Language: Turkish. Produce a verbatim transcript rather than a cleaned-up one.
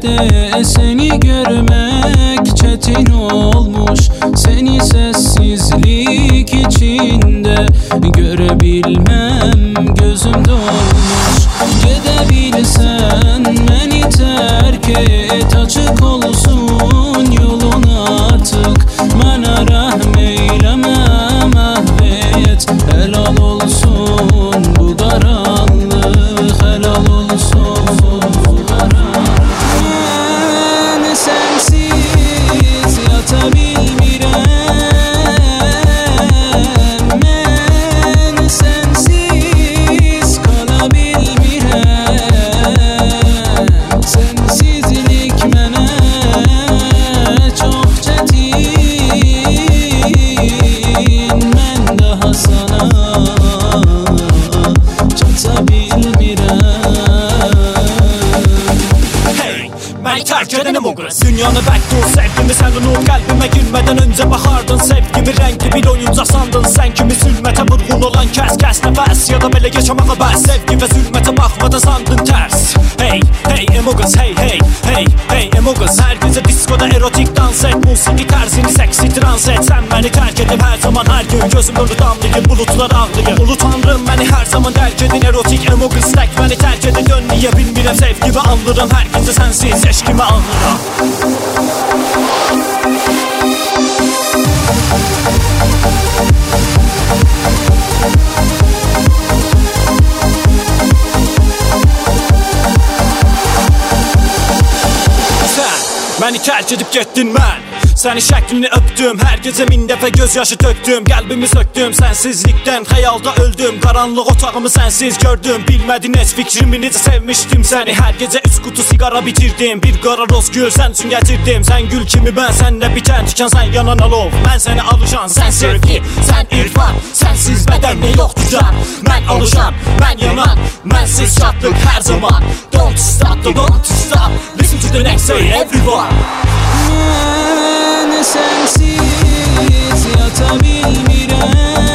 yerde seni görmek çetin olmuş. Seni sessizlik içinde görebilmem gözüm dolmuş. Gidebilsen beni terk et, açık olsun yolun artık. Bana rahm eyleme mahvet, helal olsun bu karanlık, helal olsun bu karanlık. Ben sensiz yatabilmirem, ben sensiz kalabilmirem. Sensizlik mene çok çetin, ben daha sana çatabilmirem. Hey, beni terk edenim o kız. Dünyanı bekliyor sevgimi, sen unut. Kalbime girmeden önce bakardın sevgimi. Renkli bir oyuncak sandın sen kimi. Zülmete vurgun olan kes kes nefes, ya da böyle yaşamaya bes. Sevgi ve zülmete bakmadan sandın ters. Hey hey emo kız, hey hey hey hey emo kız. Her gece diskoda erotik dans et, musiki tersini seksi trans et. Sen beni terk edip her zaman her gün gözümün önü damlayın, bulutlar ağlayın. Ulu tanrım beni her zaman terk edin, erotik emo kız. Tek beni terk edin, dönmeyebilmirem. Sevgimi anlarım her gece sensiz, eşkimi anlarım. Beni terk edip gittin ben. Seni şəklini öptüm, her gece min dəfə gözyaşı töktüm. Qəlbimi söktüm sensizlikten, hayalda öldüm. Karanlık otağımı sensiz gördüm. Bilmedin heç fikrimi necə sevmiştim seni. Her gece üç kutu sigara bitirdim. Bir qara roz gül sen üçün gətirdim. Sen gül kimi ben, senle biten tüken. Sen yanan alov, ben seni alışan. Sen sevgi, sen irfan, sensiz beden yoktu can. Ben alışan, ben yanan, bensiz şadlık her zaman. Don't stop, don't stop, listen to the next say everyone. Ben sensiz yatabilmirem,